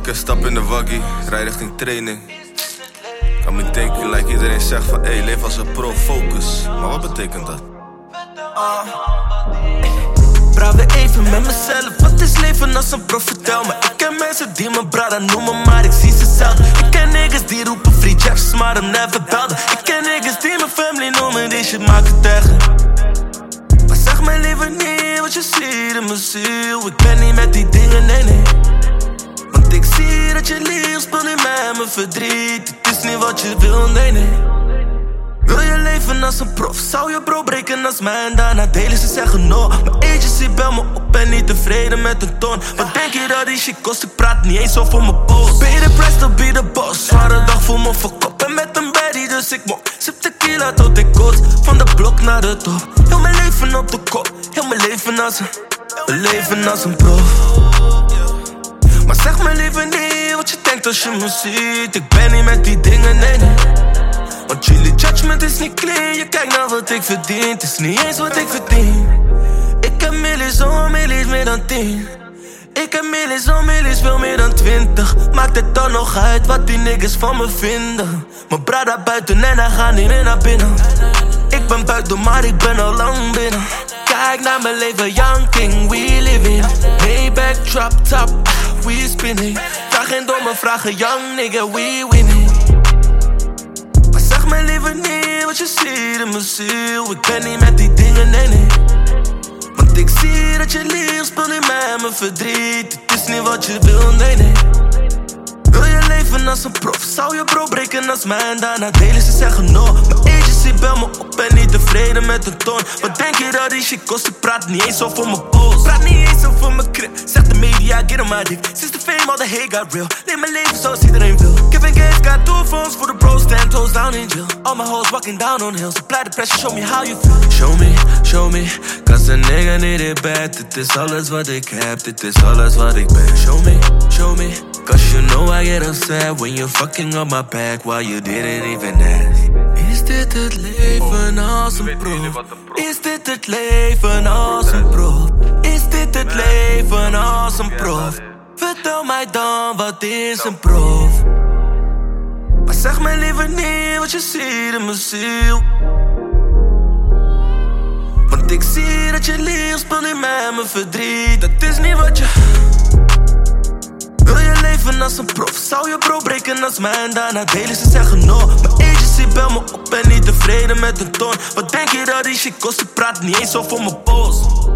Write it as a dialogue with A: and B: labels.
A: Oké, stap in de waggie, rij richting training. Kan me denken, like iedereen zegt van hey, leef als een pro, focus. Maar wat betekent dat?
B: Praat weer even met mezelf, wat is leven als een prof, vertel me. Ik ken mensen die me brada noemen, maar ik zie ze zelden. Ik ken niggas die roepen free jabs, maar hem never belden. Ik ken niggas die mijn family noemen, die shit maken tegen. Maar zeg me liever niet wat je ziet in mijn ziel. Ik ben niet met die dingen, nee nee. Want ik zie dat je lief speelt niet met mijn verdriet. Het is niet wat je wil, nee nee. Wil je leven als een prof, zou je bro breken als mij en daarna delen ze zeggen no. Mijn agency bel me op en niet tevreden met een ton. Wat denk je dat die shit kost, ik praat niet eens over mijn post. Pay the price, dan be the boss, zware dag voor me verkop. En met een baddie dus ik mok, sip tequila tot ik kots. Van de blok naar de top, heel mijn leven op de kop. Heel mijn leven als een prof. Maar zeg me liever niet wat je denkt als je me ziet. Ik ben niet met die dingen, nee nee. Want jullie judgment is niet clean. Je kijkt naar wat ik verdien, het is niet eens wat ik verdien. Ik heb millies om millies, meer dan 10. Ik heb millies om millies, veel meer dan 20. Maakt het dan nog uit wat die niggas van me vinden? Mijn brada buiten en hij gaat niet meer naar binnen. Ik ben buiten, maar ik ben al lang binnen. Kijk naar mijn leven, young king, we living. Maybach, drop top, we spinning. Vraag geen domme vragen, young nigga, we winning. Zeg me liever niet wat je ziet in mijn ziel. Ik ben niet met die dingen, nee nee. Want ik zie dat je lief speelt niet met mijn verdriet. Het is niet wat je wil, nee nee. Wil je leven als een prof, zou je bro breken als mij en daarna delen ze zeggen no. Mijn agency bel me op en niet tevreden met een ton. Wat denk je dat die shit kost, ik praat niet eens over mijn post. Praat niet eens over mijn crib, zegt de media, get on my dick. Sinds de fame al de hate got real, leef mijn leven zoals iedereen wil. Kevin Gates got 2 phones voor de bros, 10 toes down in jail. All my hoes walking down on hills, apply the pressure, show me how you feel. Show me, cause a nigga need it bad. Dit is alles wat ik heb, dit is alles wat ik ben. Show me, cause you know I get upset when you're fucking up my back while you didn't even ask. Is dit het leven als een prof? Is dit het leven als een prof? Is dit het leven als een prof? Vertel mij dan, wat is een prof? Maar zeg me liever niet wat je ziet in mijn ziel. Want ik zie dat je lief speelt niet met mijn verdriet. Dat is niet wat je... Wil je leven als een prof, zou je bro breken als mij en daarna delen ze zeggen no. Mijn agency bel me op en niet tevreden met een ton. Wat denk je dat die shit kost, ik praat niet eens over mijn post.